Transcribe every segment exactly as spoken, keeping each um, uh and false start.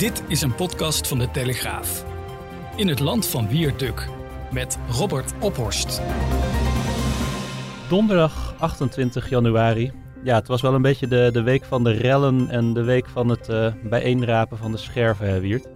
Dit is een podcast van de Telegraaf. In het land van Wierduk met Robert Ophorst. Donderdag achtentwintig januari. Ja, het was wel een beetje de, de week van de rellen en de week van het uh, bijeenrapen van de scherven, hè, Wiert?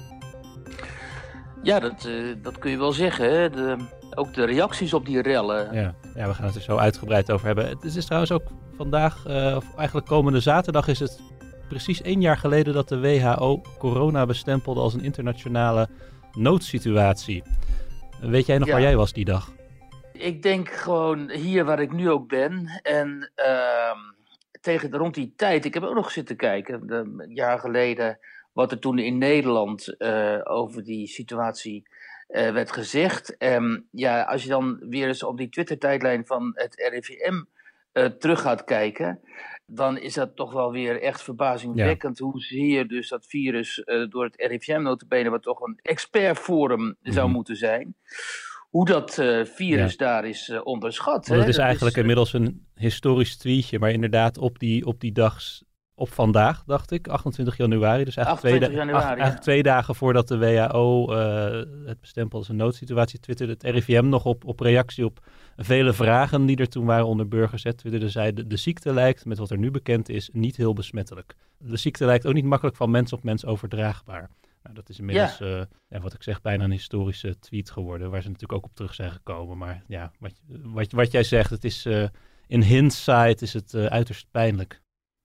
Ja, dat, uh, dat kun je wel zeggen. Hè? De, ook de reacties op die rellen. Ja, ja, we gaan het er zo uitgebreid over hebben. Het is trouwens ook vandaag, uh, of eigenlijk komende zaterdag, is het precies één jaar geleden dat de W H O corona bestempelde als een internationale noodsituatie. Weet jij nog ja. waar jij was die dag? Ik denk gewoon hier waar ik nu ook ben. En uh, tegen rond die tijd, ik heb ook nog zitten kijken, een jaar geleden, wat er toen in Nederland uh, over die situatie uh, werd gezegd. En ja, als je dan weer eens op die Twitter-tijdlijn van het R I V M uh, terug gaat kijken, dan is dat toch wel weer echt verbazingwekkend. Ja. Hoe zie je dus dat virus uh, door het R I V M nota bene, wat toch een expertforum mm-hmm. zou moeten zijn, hoe dat uh, virus ja. daar is uh, onderschat. Dat is dat eigenlijk is, inmiddels een historisch tweetje, maar inderdaad op die, op die dag, op vandaag, dacht ik, achtentwintig januari. Dus eigenlijk, twee, da- januari, ach, eigenlijk ja. twee dagen voordat de W H O uh, het bestempelde als een noodsituatie twitterde het R I V M nog op, op reactie op vele vragen die er toen waren onder burgers. Twitterde zij, de, de ziekte lijkt, met wat er nu bekend is, niet heel besmettelijk. De ziekte lijkt ook niet makkelijk van mens op mens overdraagbaar. Nou, dat is inmiddels, ja. Uh, ja, wat ik zeg, bijna een historische tweet geworden, waar ze natuurlijk ook op terug zijn gekomen. Maar ja, wat, wat, wat jij zegt, het is uh, in hindsight is het uh, uiterst pijnlijk.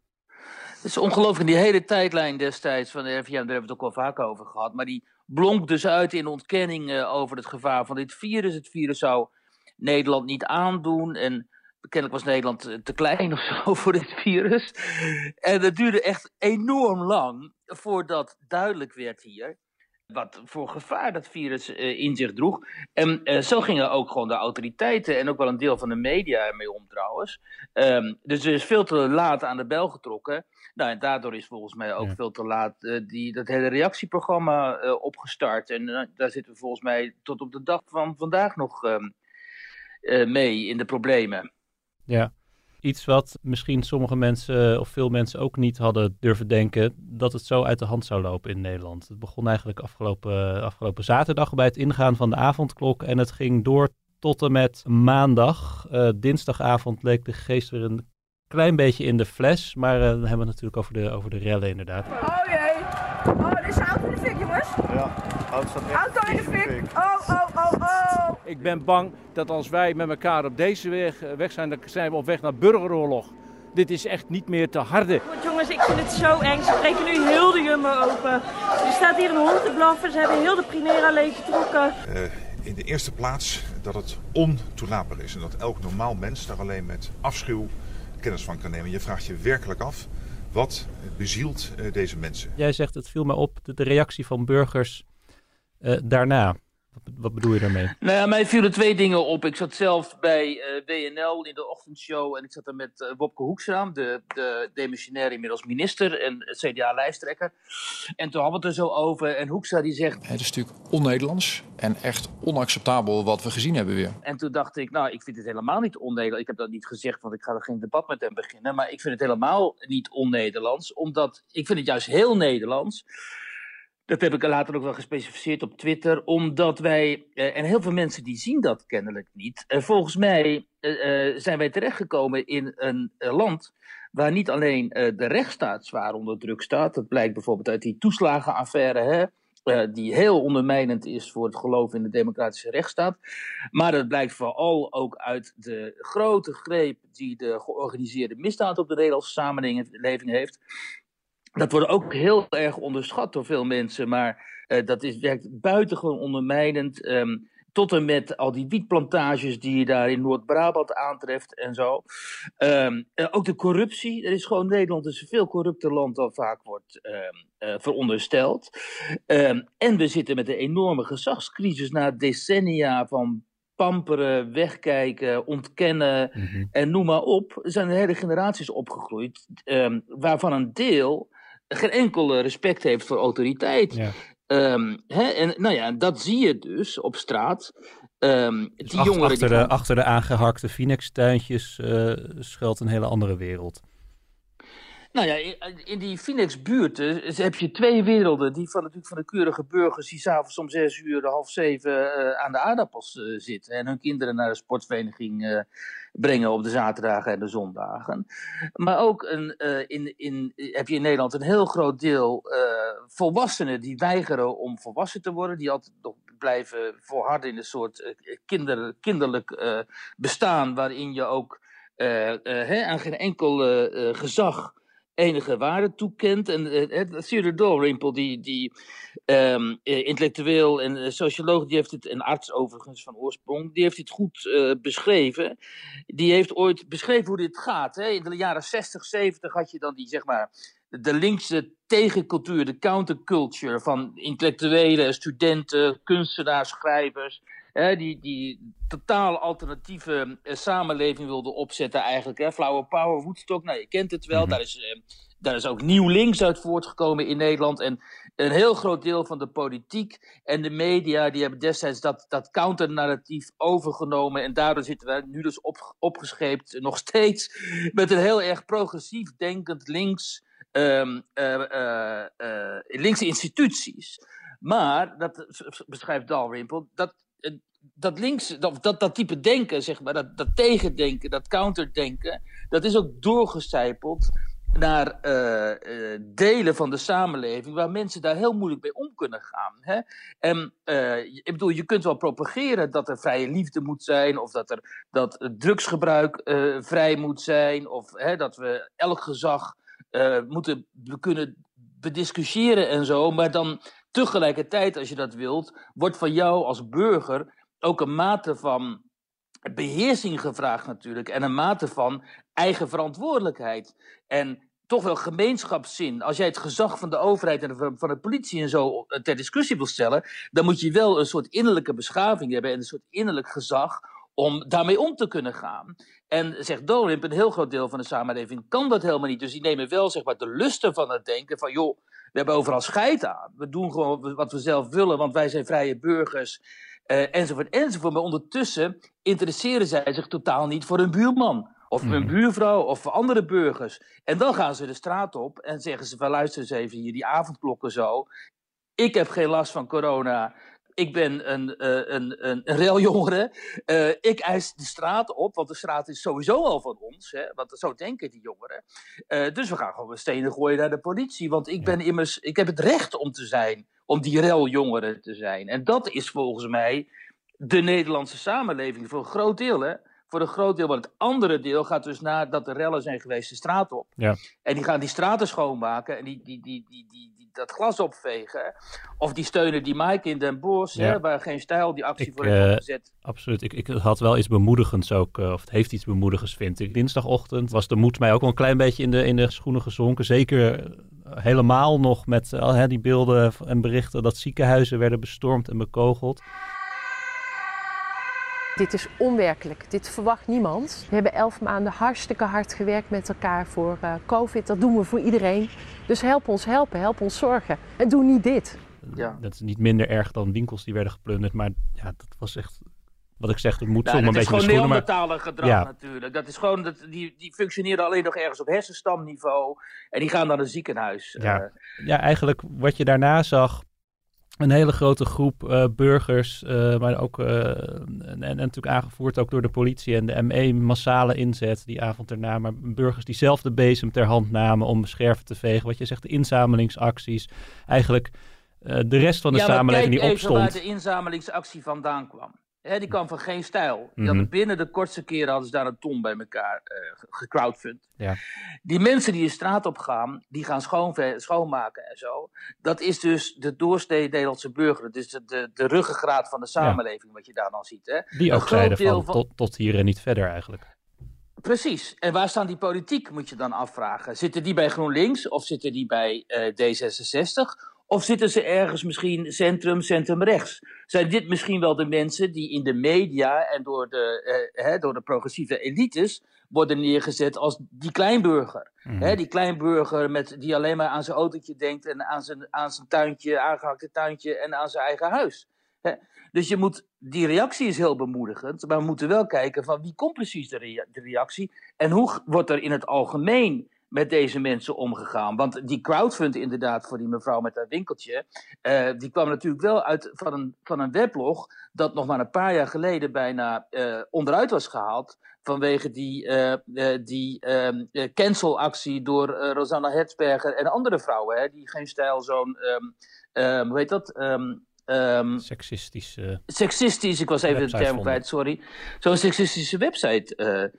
Het is ongelooflijk, die hele tijdlijn destijds van de R I V M, daar hebben we het ook wel vaak over gehad, maar die blonk dus uit in ontkenning uh, over het gevaar van dit virus. Het virus zou Nederland niet aandoen en kennelijk was Nederland te klein of zo voor dit virus. En het duurde echt enorm lang voordat duidelijk werd hier wat voor gevaar dat virus uh, in zich droeg. En uh, zo gingen ook gewoon de autoriteiten en ook wel een deel van de media ermee om trouwens. Um, dus er is veel te laat aan de bel getrokken. Nou, en daardoor is volgens mij ook ja. veel te laat uh, die, dat hele reactieprogramma uh, opgestart. En uh, daar zitten we volgens mij tot op de dag van vandaag nog um, uh, mee in de problemen. Ja, iets wat misschien sommige mensen of veel mensen ook niet hadden durven denken, dat het zo uit de hand zou lopen in Nederland. Het begon eigenlijk afgelopen, afgelopen zaterdag bij het ingaan van de avondklok en het ging door tot en met maandag. Uh, dinsdagavond leek de geest weer een klein beetje in de fles, maar uh, dan hebben we het natuurlijk over de, over de rellen inderdaad. Oh jee, oh, dit is een auto in de fik, jongens. Ja, auto staat echt auto in de fik. Oh, oh, oh, oh. Ik ben bang dat als wij met elkaar op deze weg, weg zijn, dan zijn we op weg naar burgeroorlog. Dit is echt niet meer te harde. Goed jongens, ik vind het zo eng. Ze breken nu heel de Jumbo open. Er staat hier een hond te blaffen. Ze hebben heel de Primera leeggetrokken. Uh, in de eerste plaats dat het ontoelaatbaar is. En dat elk normaal mens daar alleen met afschuw kennis van kan nemen. Je vraagt je werkelijk af, wat bezielt uh, deze mensen? Jij zegt, het viel mij op, de, de reactie van burgers uh, daarna. Wat, wat bedoel je daarmee? Nou ja, mij vielen twee dingen op. Ik zat zelf bij uh, W N L in de ochtendshow en ik zat er met uh, Wopke Hoekstra, de, de demissionair inmiddels minister en C D A-lijsttrekker. En toen hadden we het er zo over en Hoekstra die zegt... Het is natuurlijk on-Nederlands en echt onacceptabel wat we gezien hebben weer. En toen dacht ik, nou, ik vind het helemaal niet on-Nederlands. Ik heb dat niet gezegd, want ik ga er geen debat met hem beginnen. Maar ik vind het helemaal niet on-Nederlands, omdat ik vind het juist heel Nederlands. Dat heb ik later ook wel gespecificeerd op Twitter, omdat wij, uh, en heel veel mensen die zien dat kennelijk niet, uh, volgens mij uh, uh, zijn wij terechtgekomen in een uh, land waar niet alleen uh, de rechtsstaat zwaar onder druk staat, dat blijkt bijvoorbeeld uit die toeslagenaffaire, hè, uh, die heel ondermijnend is voor het geloof in de democratische rechtsstaat, maar dat blijkt vooral ook uit de grote greep die de georganiseerde misdaad op de Nederlandse samenleving heeft. Dat wordt ook heel erg onderschat door veel mensen, maar uh, dat is, werkt buitengewoon ondermijnend. Um, tot en met al die wietplantages die je daar in Noord-Brabant aantreft en zo. Um, uh, ook de corruptie. Er is gewoon Nederland is een veel corrupter land dan vaak wordt um, uh, verondersteld. Um, en we zitten met een enorme gezagscrisis na decennia van pamperen, wegkijken, ontkennen mm-hmm. en noem maar op. Er zijn hele generaties opgegroeid, um, waarvan een deel geen enkel respect heeft voor autoriteit. Ja. Um, hè, en nou ja, dat zie je dus op straat. Um, dus die ach, jongeren achter, die de, gaan... achter de aangehakte Phoenix-tuintjes uh, schuilt een hele andere wereld. Nou ja, in, in die Phoenix-buurten heb je twee werelden. Die van, natuurlijk van de keurige burgers die s'avonds om zes uur, half zeven uh, aan de aardappels uh, zitten. En hun kinderen naar de sportvereniging uh, brengen op de zaterdagen en de zondagen. Maar ook een, uh, in, in, heb je in Nederland een heel groot deel uh, volwassenen die weigeren om volwassen te worden. Die altijd nog blijven volharden in een soort uh, kinder, kinderlijk uh, bestaan waarin je ook uh, uh, he, aan geen enkel uh, uh, gezag enige waarde toekent. En uh, Theodore Dalrymple, die, die um, uh, intellectueel en uh, socioloog, die heeft het, en arts overigens van oorsprong, die heeft het goed uh, beschreven. Die heeft ooit beschreven hoe dit gaat. Hè. In de jaren zestig, zeventig had je dan die, zeg maar, de linkse tegencultuur, de counterculture van intellectuelen, studenten, kunstenaars, schrijvers, hè, die, die totaal alternatieve uh, samenleving wilden opzetten eigenlijk. Hè. Flower Power, Woodstock, nou je kent het wel, mm-hmm. daar, is, uh, daar is ook nieuw links uit voortgekomen in Nederland. En een heel groot deel van de politiek en de media, die hebben destijds dat, dat counternarratief overgenomen. En daardoor zitten we nu dus op, opgescheept, nog steeds, met een heel erg progressief denkend links, um, uh, uh, uh, linkse instituties. Maar, dat beschrijft Dalrymple, dat, dat links, dat, dat, dat type denken, zeg maar, dat, dat tegendenken, dat counterdenken, dat is ook doorgecijpeld naar uh, uh, delen van de samenleving waar mensen daar heel moeilijk mee om kunnen gaan. Hè? En uh, ik bedoel, je kunt wel propageren dat er vrije liefde moet zijn, of dat er dat drugsgebruik uh, vrij moet zijn, of hè, dat we elk gezag uh, moeten we kunnen bediscussiëren en zo, maar dan tegelijkertijd, als je dat wilt, wordt van jou als burger ook een mate van beheersing gevraagd natuurlijk en een mate van eigen verantwoordelijkheid. En toch wel gemeenschapszin. Als jij het gezag van de overheid en van de politie en zo ter discussie wil stellen, dan moet je wel een soort innerlijke beschaving hebben en een soort innerlijk gezag om daarmee om te kunnen gaan. En zegt Dalrymple, een heel groot deel van de samenleving kan dat helemaal niet. Dus die nemen wel, zeg maar, de lusten van het denken van, joh, we hebben overal scheid aan. We doen gewoon wat we zelf willen, want wij zijn vrije burgers. Uh, enzovoort, enzovoort. Maar ondertussen interesseren zij zich totaal niet voor hun buurman. Of voor hun buurvrouw, of voor andere burgers. En dan gaan ze de straat op en zeggen ze van, luister eens even hier, die avondklokken zo. Ik heb geen last van corona. Ik ben een, uh, een, een, een reljongere. Uh, ik eis de straat op, want de straat is sowieso al van ons. Hè, want zo denken die jongeren. Uh, dus we gaan gewoon stenen gooien naar de politie. Want ik, ben immers, ik heb het recht om te zijn, om die reljongeren te zijn. En dat is volgens mij de Nederlandse samenleving voor een groot deel, hè. Voor een groot deel, want het andere deel gaat dus nadat de rellen zijn geweest de straat op. Ja. En die gaan die straten schoonmaken en die, die, die, die, die, die, dat glas opvegen. Of die steunen die Mike in Den Bosch, ja. hè, waar Geen Stijl die actie ik, voor heeft opgezet. Uh, absoluut. Ik, ik had wel iets bemoedigends ook, uh, of het heeft iets bemoedigends, vind ik. Dinsdagochtend was de moed mij ook wel een klein beetje in de, in de schoenen gezonken. Zeker uh, helemaal nog met uh, die beelden en berichten dat ziekenhuizen werden bestormd en bekogeld. Dit is onwerkelijk. Dit verwacht niemand. We hebben elf maanden hartstikke hard gewerkt met elkaar voor uh, COVID. Dat doen we voor iedereen. Dus help ons helpen, help ons zorgen. En doe niet dit. Ja. Dat is niet minder erg dan winkels die werden geplunderd. Maar ja, dat was echt, wat ik zeg, het moet nou, zomaar een beetje Dat is gewoon maar... neandertaler gedrag ja. natuurlijk. Dat is gewoon, dat, die, die functioneren alleen nog ergens op hersenstamniveau. En die gaan naar een ziekenhuis. Ja, uh, ja eigenlijk wat je daarna zag. Een hele grote groep uh, burgers, uh, maar ook uh, en, en natuurlijk aangevoerd ook door de politie en de M E, massale inzet die avond erna. Maar burgers die zelf de bezem ter hand namen om scherven te vegen. Wat je zegt, de inzamelingsacties. Eigenlijk uh, de rest van de ja, samenleving die opstond. Ja, waar de inzamelingsactie vandaan kwam. He, die kwam van Geen Stijl. Die mm-hmm. hadden binnen de kortste keren hadden ze daar een ton bij elkaar uh, gecrowdfund. Ja. Die mensen die de straat op gaan, die gaan schoonve- schoonmaken en zo. Dat is dus de doorsnee Nederlandse burger. Dus de, de, de ruggengraat van de samenleving, ja. wat je daar dan ziet. Hè. Die ook zeiden van, van tot, tot hier en niet verder eigenlijk. Precies. En waar staan die politiek, moet je dan afvragen. Zitten die bij GroenLinks of zitten die bij uh, D zesenzestig? Of zitten ze ergens misschien centrum, centrum-rechts? Zijn dit misschien wel de mensen die in de media en door de, uh, hè, door de progressieve elites worden neergezet als die kleinburger? Mm. Hè, die kleinburger met, die alleen maar aan zijn autootje denkt en aan zijn, aan zijn tuintje, aangehakte tuintje en aan zijn eigen huis. Hè? Dus je moet, die reactie is heel bemoedigend, maar we moeten wel kijken van wie komt precies de, rea- de reactie en hoe wordt er in het algemeen met deze mensen omgegaan? Want die crowdfund inderdaad voor die mevrouw met haar winkeltje, uh, die kwam natuurlijk wel uit van een, van een weblog dat nog maar een paar jaar geleden bijna uh, onderuit was gehaald vanwege die, uh, uh, die um, uh, cancelactie door uh, Rosanna Hertzberger en andere vrouwen, hè, die geen stijl zo'n, um, um, hoe heet dat? Um, Um, seksistisch. Uh, seksistisch, ik was even de term kwijt, sorry. Zo'n seksistische website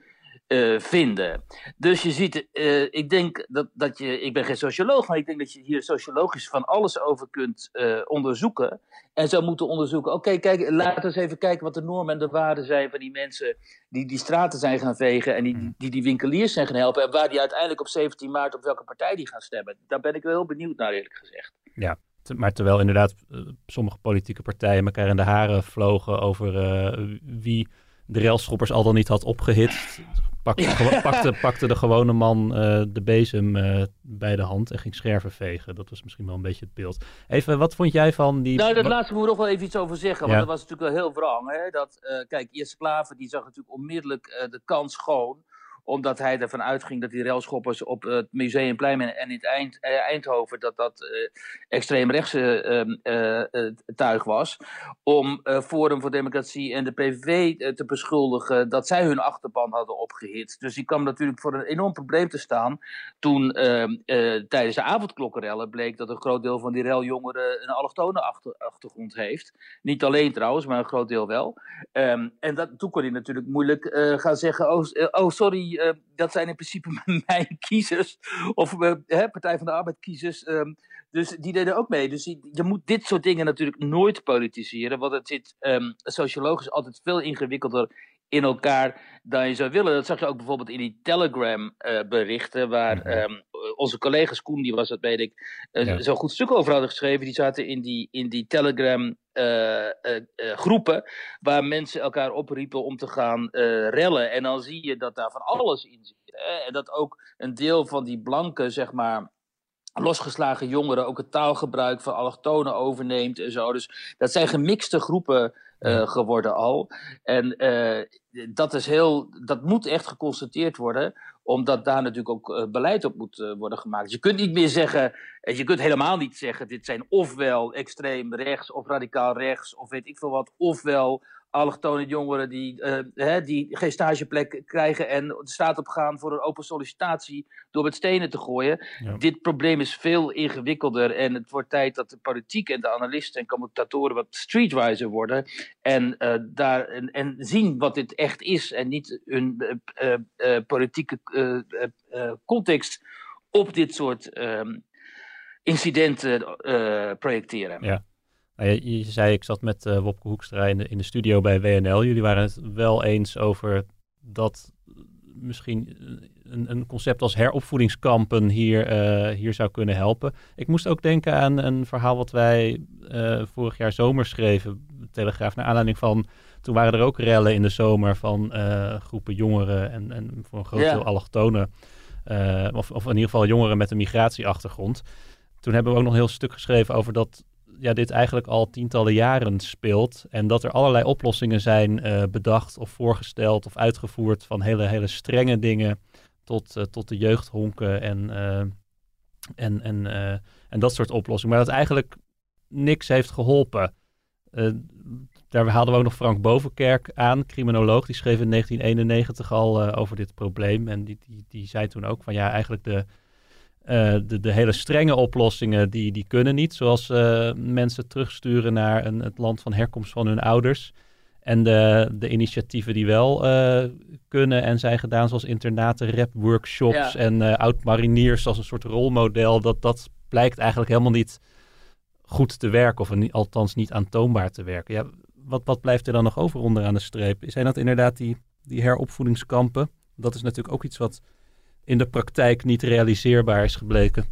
uh, uh, vinden. Dus je ziet, uh, ik denk dat, dat je, ik ben geen socioloog, maar ik denk dat je hier sociologisch van alles over kunt uh, onderzoeken. En zou moeten onderzoeken, oké, okay, kijk, laten we eens even kijken wat de normen en de waarden zijn van die mensen die die straten zijn gaan vegen en die die, die, die winkeliers zijn gaan helpen. En waar die uiteindelijk op zeventien maart op welke partij die gaan stemmen. Daar ben ik wel heel benieuwd naar, eerlijk gezegd. Ja. Maar terwijl inderdaad uh, sommige politieke partijen elkaar in de haren vlogen over uh, wie de railschoppers al dan niet had opgehitst, pakte, ja. gewo- pakte, pakte de gewone man uh, de bezem uh, bij de hand en ging scherven vegen. Dat was misschien wel een beetje het beeld. Even, wat vond jij van die... Nou, dat laatste moet ik nog wel even iets over zeggen, ja. want dat was natuurlijk wel heel wrang. Hè? Dat, uh, kijk, Jesse Klaver die zag natuurlijk onmiddellijk uh, de kans schoon, omdat hij ervan uitging dat die railschoppers op het Museumplein en in het Eind, eh, Eindhoven, dat dat uh, extreemrechtse uh, uh, tuig was, om uh, Forum voor Democratie en de P V V uh, te beschuldigen dat zij hun achterban hadden opgehitst. Dus die kwam natuurlijk voor een enorm probleem te staan toen uh, uh, tijdens de avondklokkenrellen bleek dat een groot deel van die railjongeren een allochtone achter, achtergrond heeft. Niet alleen trouwens, maar een groot deel wel. Um, en dat, toen kon hij natuurlijk moeilijk uh, gaan zeggen, oh, uh, oh sorry, Uh, dat zijn in principe mijn kiezers, of uh, hè, Partij van de Arbeid kiezers, um, dus die deden ook mee. Dus je, je moet dit soort dingen natuurlijk nooit politiseren, want het zit um, sociologisch altijd veel ingewikkelder in elkaar dan je zou willen. Dat zag je ook bijvoorbeeld in die Telegram uh, berichten, waar um, onze collega's Koen, die was dat weet ik, uh, ja. zo'n goed stuk over hadden geschreven. Die zaten in die, in die Telegram uh, uh, uh, groepen, waar mensen elkaar opriepen om te gaan uh, rellen. En dan zie je dat daar van alles in zit. Hè? En dat ook een deel van die blanke, zeg maar, losgeslagen jongeren ook het taalgebruik van allochtonen overneemt en zo. Dus dat zijn gemixte groepen uh, geworden al. En uh, dat is heel, dat moet echt geconstateerd worden, omdat daar natuurlijk ook uh, beleid op moet uh, worden gemaakt. Dus je kunt niet meer zeggen, uh, je kunt helemaal niet zeggen, dit zijn ofwel extreem rechts of radicaal rechts, of weet ik veel wat, ofwel allochtone jongeren die, uh, hè, die geen stageplek krijgen en de straat op gaan voor een open sollicitatie door met stenen te gooien. Ja. Dit probleem is veel ingewikkelder en het wordt tijd dat de politiek en de analisten en commentatoren wat streetwiser worden en, uh, daar, en, en zien wat dit echt is en niet hun uh, uh, uh, politieke uh, uh, context op dit soort uh, incidenten uh, projecteren. Ja. Nou, je, je zei, ik zat met uh, Wopke Hoekstra in de, in de studio bij W N L. Jullie waren het wel eens over dat misschien een, een concept als heropvoedingskampen hier, uh, hier zou kunnen helpen. Ik moest ook denken aan een verhaal wat wij uh, vorig jaar zomer schreven, de Telegraaf, naar aanleiding van, toen waren er ook rellen in de zomer van uh, groepen jongeren en, en voor een groot deel yeah. allochtonen, uh, of, of in ieder geval jongeren met een migratieachtergrond. Toen hebben we ook nog een heel stuk geschreven over dat ja, dit eigenlijk al tientallen jaren speelt en dat er allerlei oplossingen zijn uh, bedacht of voorgesteld of uitgevoerd, van hele, hele strenge dingen tot, uh, tot de jeugdhonken en, uh, en, en, uh, en dat soort oplossingen. Maar dat eigenlijk niks heeft geholpen. Uh, daar haalden we ook nog Frank Bovenkerk aan, criminoloog, die schreef in negentien eenennegentig al uh, over dit probleem en die, die, die zei toen ook van ja, eigenlijk de Uh, de, de hele strenge oplossingen, die, die kunnen niet. Zoals uh, mensen terugsturen naar een, het land van herkomst van hun ouders. En de, de initiatieven die wel uh, kunnen en zijn gedaan, zoals internaten, rapworkshops ja. en uh, oud-mariniers als een soort rolmodel. Dat, dat blijkt eigenlijk helemaal niet goed te werken, of een, althans niet aantoonbaar te werken. Ja, wat, wat blijft er dan nog over onderaan de streep? Zijn dat inderdaad die, die heropvoedingskampen? Dat is natuurlijk ook iets wat in de praktijk niet realiseerbaar is gebleken.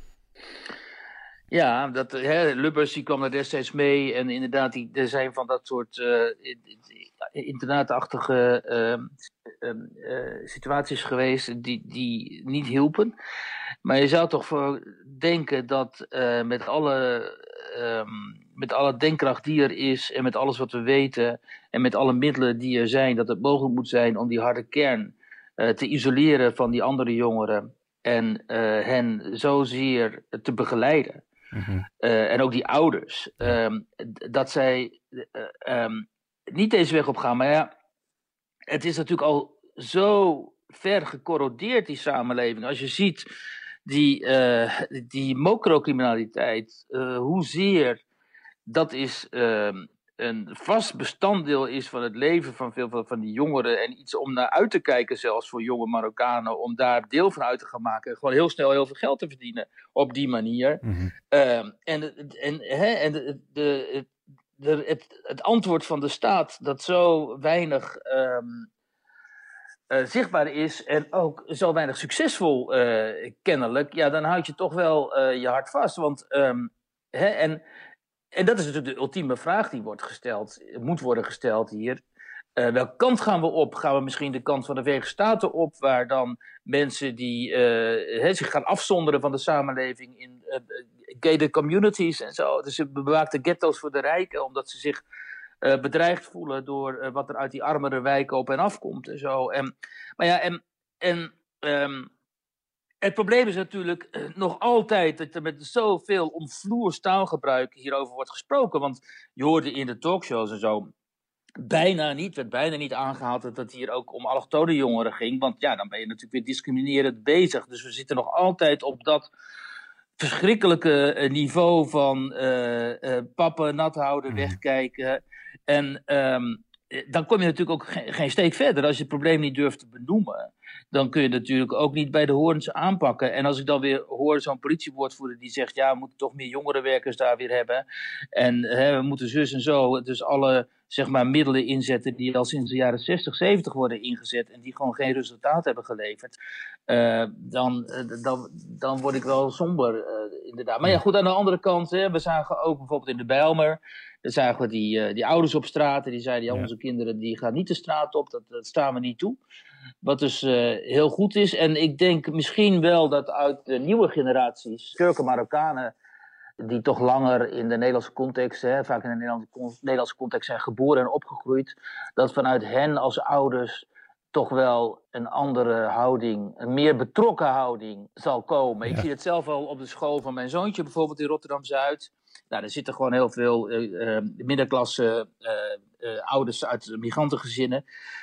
Ja, dat, hè, Lubbers die kwam er destijds mee en inderdaad, die, er zijn van dat soort uh, internaatachtige uh, uh, uh, situaties geweest die, die niet hielpen. Maar je zou toch voor denken dat uh, met alle um, met alle denkkracht die er is en met alles wat we weten en met alle middelen die er zijn, dat het mogelijk moet zijn om die harde kern Uh, te isoleren van die andere jongeren en uh, hen zozeer te begeleiden. Mm-hmm. Uh, en ook die ouders, um, dat zij uh, um, niet deze weg op gaan. Maar ja, het is natuurlijk al zo ver gecorrodeerd, die samenleving. Als je ziet die, uh, die mocrocriminaliteit, uh, hoezeer dat is uh, een vast bestanddeel is van het leven van veel van, van die jongeren. En iets om naar uit te kijken zelfs voor jonge Marokkanen. Om daar deel van uit te gaan maken. En gewoon heel snel heel veel geld te verdienen op die manier. Mm-hmm. Uh, en en, hè, en de, de, de, het, het antwoord van de staat dat zo weinig um, uh, zichtbaar is. En ook zo weinig succesvol uh, kennelijk. Ja, dan houd je toch wel uh, je hart vast. Want um, hè, en... En dat is natuurlijk de ultieme vraag die wordt gesteld, moet worden gesteld hier. Uh, welke kant gaan we op? Gaan we misschien de kant van de Verenigde Staten op, waar dan mensen die uh, he, zich gaan afzonderen van de samenleving in uh, gated communities en zo. Dus bewaakte ghetto's voor de rijken, omdat ze zich uh, bedreigd voelen door uh, wat er uit die armere wijken op en af komt en zo. En, maar ja, en... en um, Het probleem is natuurlijk uh, nog altijd dat er met zoveel omvloers taalgebruik hierover wordt gesproken. Want je hoorde in de talkshows en zo bijna niet, werd bijna niet aangehaald dat het hier ook om allochtone jongeren ging. Want ja, dan ben je natuurlijk weer discriminerend bezig. Dus we zitten nog altijd op dat verschrikkelijke uh, niveau van uh, uh, pappen, nat houden, wegkijken. En um, dan kom je natuurlijk ook geen, geen steek verder als je het probleem niet durft te benoemen. Dan kun je natuurlijk ook niet bij de horens aanpakken. En als ik dan weer hoor zo'n politiewoordvoerder die zegt, ja, we moeten toch meer jongerenwerkers daar weer hebben. En hè, we moeten zus en zo, dus alle zeg maar middelen inzetten die al sinds de jaren zestig, zeventig worden ingezet en die gewoon geen resultaat hebben geleverd. Uh, dan, uh, dan, dan word ik wel somber, uh, inderdaad. Maar ja, goed, aan de andere kant, hè, we zagen ook bijvoorbeeld in de Bijlmer, dan zagen we die, uh, die ouders op straat en die zeiden, ja, onze kinderen die gaan niet de straat op, dat, dat staan we niet toe. Wat dus uh, heel goed is. En ik denk misschien wel dat uit de nieuwe generaties, Turken, Marokkanen, die toch langer in de Nederlandse context, hè, vaak in de Nederlandse, Nederlandse context zijn geboren en opgegroeid, dat vanuit hen als ouders toch wel een andere houding, een meer betrokken houding zal komen. Ja. Ik zie het zelf al op de school van mijn zoontje, bijvoorbeeld in Rotterdam-Zuid. Nou, er zitten gewoon heel veel uh, uh, middenklasse uh, uh, ouders uit migrantengezinnen.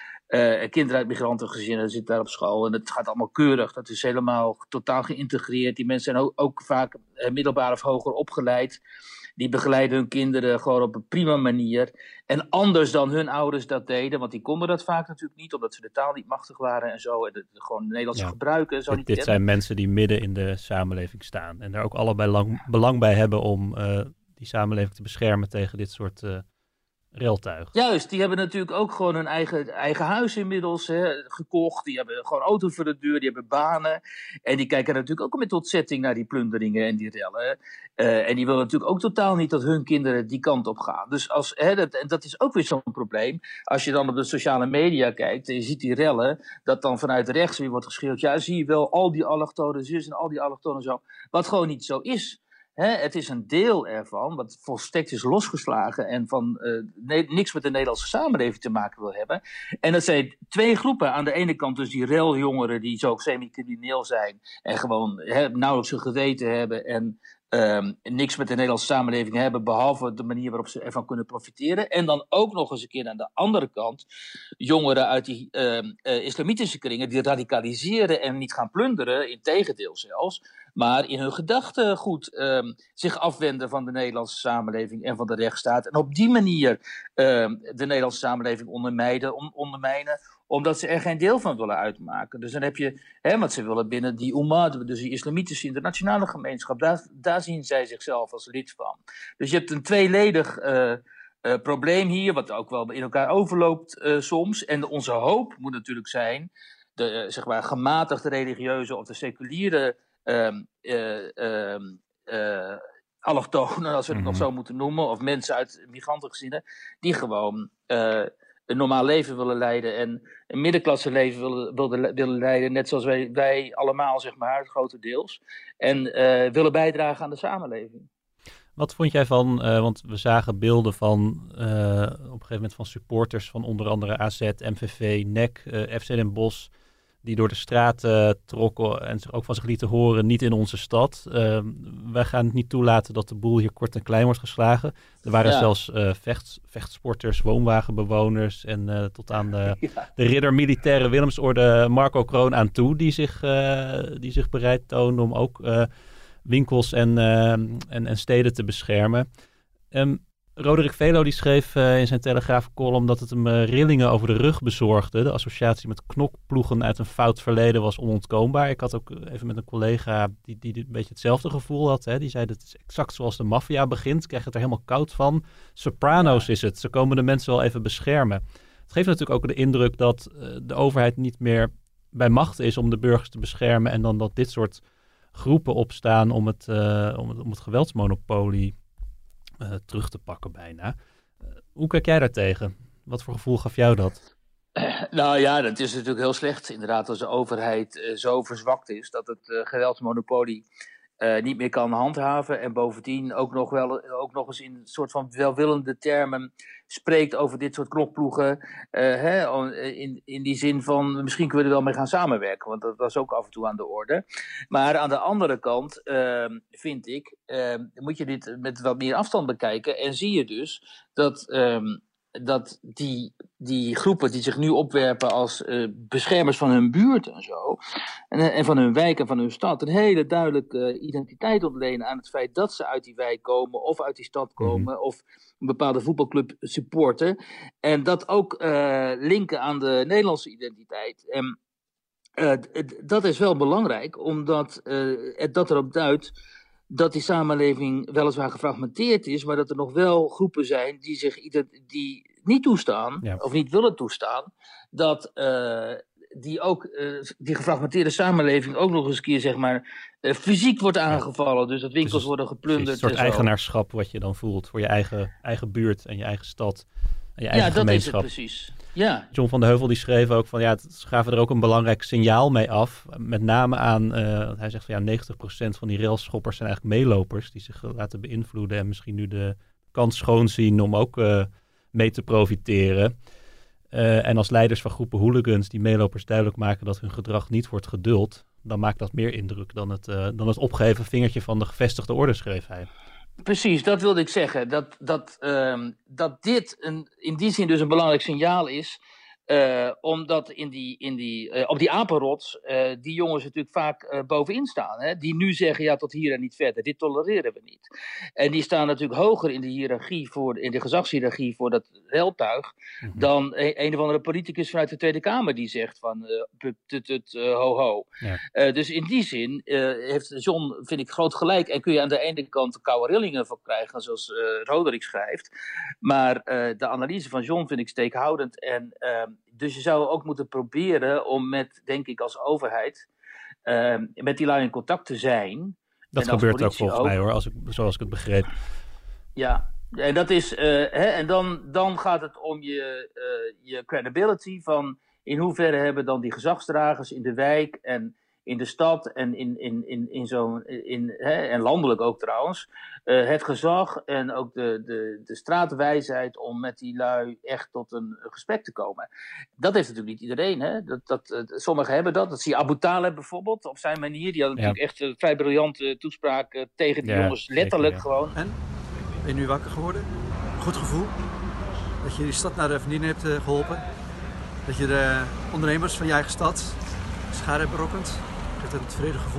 Uh, kinderen uit migrantengezinnen zitten daar op school en het gaat allemaal keurig. Dat is helemaal totaal geïntegreerd. Die mensen zijn ook, ook vaak uh, middelbaar of hoger opgeleid. Die begeleiden hun kinderen gewoon op een prima manier. En anders dan hun ouders dat deden, want die konden dat vaak natuurlijk niet, omdat ze de taal niet machtig waren en zo. En de, de, gewoon Nederlands ja. gebruiken en zo dit, niet Dit kennen. Zijn mensen die midden in de samenleving staan en daar ook allebei lang, belang bij hebben om uh, die samenleving te beschermen tegen dit soort uh, reltuig. Juist, die hebben natuurlijk ook gewoon hun eigen, eigen huis inmiddels hè, gekocht. Die hebben gewoon auto voor de deur, die hebben banen. En die kijken natuurlijk ook met ontzetting naar die plunderingen en die rellen. Uh, en die willen natuurlijk ook totaal niet dat hun kinderen die kant op gaan. Dus als, hè, dat, en dat is ook weer zo'n probleem. Als je dan op de sociale media kijkt en je ziet die rellen, dat dan vanuit rechts weer wordt geschreeuwd. Ja, zie je wel, al die allochtonen zus en al die allochtonen zo. Wat gewoon niet zo is. He, het is een deel ervan, wat volstrekt is losgeslagen en van uh, ne- niks met de Nederlandse samenleving te maken wil hebben. En dat zijn twee groepen. Aan de ene kant dus die reljongeren die zo semi-crimineel zijn en gewoon he, nauwelijks een geweten hebben en um, niks met de Nederlandse samenleving hebben, behalve de manier waarop ze ervan kunnen profiteren. En dan ook nog eens een keer aan de andere kant jongeren uit die uh, uh, islamitische kringen die radicaliseren en niet gaan plunderen, integendeel zelfs. Maar in hun gedachtegoed um, zich afwenden van de Nederlandse samenleving en van de rechtsstaat. En op die manier um, de Nederlandse samenleving ondermijnen, on, ondermijnen, omdat ze er geen deel van willen uitmaken. Dus dan heb je, hè, want ze willen binnen die Ummah, dus die islamitische internationale gemeenschap, daar, daar zien zij zichzelf als lid van. Dus je hebt een tweeledig uh, uh, probleem hier, wat ook wel in elkaar overloopt uh, soms. En onze hoop moet natuurlijk zijn, de uh, zeg maar gematigde religieuze of de seculiere Um, uh, um, uh, allochtonen, als we het mm-hmm. nog zo moeten noemen, of mensen uit migrantengezinnen, die gewoon uh, een normaal leven willen leiden en een middenklasse leven willen, willen, willen leiden, net zoals wij, wij allemaal, zeg maar, grotendeels, en uh, willen bijdragen aan de samenleving. Wat vond jij van, uh, want we zagen beelden van, uh, op een gegeven moment van supporters van onder andere A Z, M V V, N E C, uh, F C Den Bosch, die door de straten uh, trokken en zich ook van zich lieten horen, niet in onze stad. Uh, wij gaan het niet toelaten dat de boel hier kort en klein wordt geslagen. Er waren ja. zelfs uh, vecht, vechtsporters, woonwagenbewoners en uh, tot aan de, ja. de ridder militaire Willemsorde Marco Kroon aan toe, die zich, uh, die zich bereid toonde om ook uh, winkels en, uh, en, en steden te beschermen. Um, Roderick Velo die schreef uh, in zijn Telegraaf-column dat het hem uh, rillingen over de rug bezorgde. De associatie met knokploegen uit een fout verleden was onontkoombaar. Ik had ook even met een collega die, die een beetje hetzelfde gevoel had. Hè. Die zei dat het is exact zoals de maffia begint. Ik krijg het er helemaal koud van. Sopranos is het. Ze komen de mensen wel even beschermen. Het geeft natuurlijk ook de indruk dat uh, de overheid niet meer bij macht is om de burgers te beschermen. En dan dat dit soort groepen opstaan om het, uh, om het, om het geweldsmonopolie Uh, terug te pakken bijna. Uh, hoe kijk jij daar tegen? Wat voor gevoel gaf jou dat? Uh, nou ja, dat is natuurlijk heel slecht. Inderdaad, als de overheid uh, zo verzwakt is dat het uh, geweldsmonopolie uh, niet meer kan handhaven en bovendien ook nog, wel, ook nog eens in een soort van welwillende termen spreekt over dit soort knokploegen. Uh, hè, in, in die zin van, misschien kunnen we er wel mee gaan samenwerken, want dat was ook af en toe aan de orde. Maar aan de andere kant uh, vind ik, uh, moet je dit met wat meer afstand bekijken en zie je dus dat, um, dat die, die groepen die zich nu opwerpen als uh, beschermers van hun buurt en zo, en, en van hun wijk en van hun stad, een hele duidelijke uh, identiteit ontlenen aan het feit dat ze uit die wijk komen of uit die stad komen, mm-hmm. of een bepaalde voetbalclub supporten. En dat ook uh, linken aan de Nederlandse identiteit. En uh, d- dat is wel belangrijk, omdat uh, het dat erop duidt dat die samenleving weliswaar gefragmenteerd is, maar dat er nog wel groepen zijn die zich die niet toestaan, ja. of niet willen toestaan, dat uh, die ook uh, die gefragmenteerde samenleving ook nog eens een keer, zeg maar, uh, fysiek wordt aangevallen. Ja. Dus dat winkels dus, worden geplunderd. Een soort eigenaarschap wat je dan voelt voor je eigen, eigen buurt en je eigen stad en je eigen ja, gemeenschap. Ja, dat is het precies. Ja. John van de Heuvel die schreef ook van, ja, het gaven er ook een belangrijk signaal mee af. Met name aan, uh, hij zegt van ja, negentig procent van die railschoppers zijn eigenlijk meelopers die zich laten beïnvloeden en misschien nu de kans schoon zien om ook uh, mee te profiteren. Uh, en als leiders van groepen hooligans die meelopers duidelijk maken dat hun gedrag niet wordt geduld, dan maakt dat meer indruk dan het, uh, dan het opgeheven vingertje van de gevestigde orde, schreef hij. Precies, dat wilde ik zeggen. Dat, dat, uh, dat dit een, in die zin dus een belangrijk signaal is. Uh, omdat in die, in die, uh, op die apenrots uh, die jongens natuurlijk vaak uh, bovenin staan. Hè? Die nu zeggen, ja, tot hier en niet verder. Dit tolereren we niet. En die staan natuurlijk hoger in de hiërarchie, voor, in de gezagshiërarchie voor dat railtuig, mm-hmm. dan een, een of andere politicus vanuit de Tweede Kamer die zegt van uh, put, tut, tut, uh, ho, ho. Ja. Uh, dus in die zin uh, heeft John, vind ik, groot gelijk. En kun je aan de ene kant koude rillingen van krijgen, zoals uh, Roderick schrijft. Maar uh, de analyse van John vind ik steekhoudend. En uh, dus je zou ook moeten proberen om met, denk ik, als overheid, uh, met die lui in contact te zijn. Dat gebeurt ook volgens ook. mij hoor, als ik, zoals ik het begreep. Ja, en dat is, uh, hè, en dan, dan gaat het om je, uh, je credibility van in hoeverre hebben dan die gezagsdragers in de wijk en in de stad en in, in, in, in zo'n, in, hè, en landelijk ook trouwens, uh, het gezag en ook de, de, de straatwijsheid om met die lui echt tot een gesprek te komen. Dat heeft natuurlijk niet iedereen. Hè? Dat, dat, uh, sommigen hebben dat. Dat zie je Abu Taleb bijvoorbeeld, op zijn manier. Die had natuurlijk ja. echt een vrij briljante toespraak uh, tegen die ja, jongens, letterlijk zeker, ja. gewoon. En? Ben je nu wakker geworden? Goed gevoel? Dat je die stad naar de vernieling hebt uh, geholpen? Dat je de ondernemers van je eigen stad schade hebt berokkend? Geeft dat een tevreden gevoel?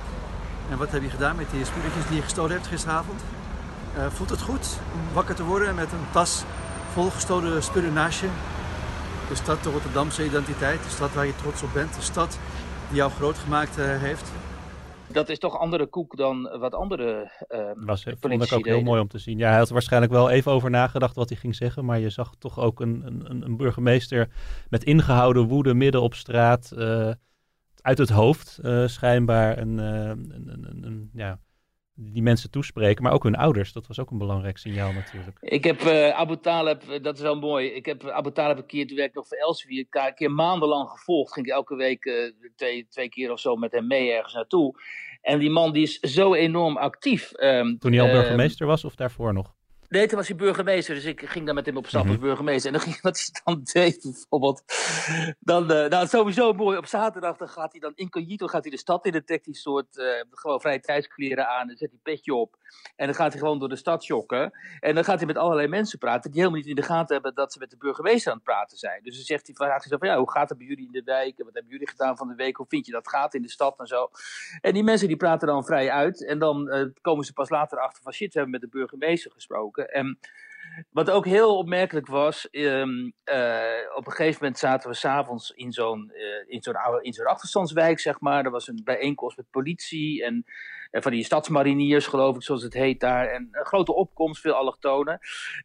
En wat heb je gedaan met die spulletjes die je gestolen hebt gisteravond? Uh, voelt het goed om wakker te worden met een tas vol gestolen spullen naast je? De stad, de Rotterdamse identiteit, de stad waar je trots op bent, de stad die jou groot gemaakt uh, heeft. Dat is toch andere koek dan wat andere uh, Was, vond ik ook heel mooi om te zien. Ja, hij had er waarschijnlijk wel even over nagedacht wat hij ging zeggen, maar je zag toch ook een, een, een burgemeester met ingehouden woede midden op straat, uh, uit het hoofd uh, schijnbaar, een, uh, een, een, een, een, ja, die mensen toespreken, maar ook hun ouders. Dat was ook een belangrijk signaal natuurlijk. Ik heb uh, Abu Taleb, dat is wel mooi, ik heb Abu Taleb een keer, toen werkte ik nog voor Elsevier, een keer maandenlang gevolgd. Ging ik elke week uh, twee, twee keer of zo met hem mee ergens naartoe. En die man die is zo enorm actief. Um, Toen hij al burgemeester uh, was of daarvoor nog? Nee, toen was hij burgemeester, dus ik ging daar met hem op stap mm-hmm. als burgemeester. En dan ging wat hij dan deed, bijvoorbeeld. Dan, uh, nou, sowieso mooi, op zaterdag dan gaat hij dan incognito, gaat hij de stad in. Dan trekt hij soort, uh, gewoon vrije tijdskleren aan. Dan zet hij petje op. En dan gaat hij gewoon door de stad jokken. En dan gaat hij met allerlei mensen praten die helemaal niet in de gaten hebben dat ze met de burgemeester aan het praten zijn. Dus dan zegt hij, vraagt hij zo van, ja, hoe gaat het bij jullie in de wijk? En wat hebben jullie gedaan van de week? Hoe vind je dat gaat in de stad en zo? En die mensen die praten dan vrij uit. En dan uh, komen ze pas later achter van, shit, we hebben met de burgemeester gesproken. En wat ook heel opmerkelijk was, um, uh, op een gegeven moment zaten we s'avonds in zo'n, uh, in zo'n oude, in zo'n achterstandswijk, zeg maar. Er was een bijeenkomst met politie en, en van die stadsmariniers, geloof ik, zoals het heet daar. En een grote opkomst, veel allochtonen.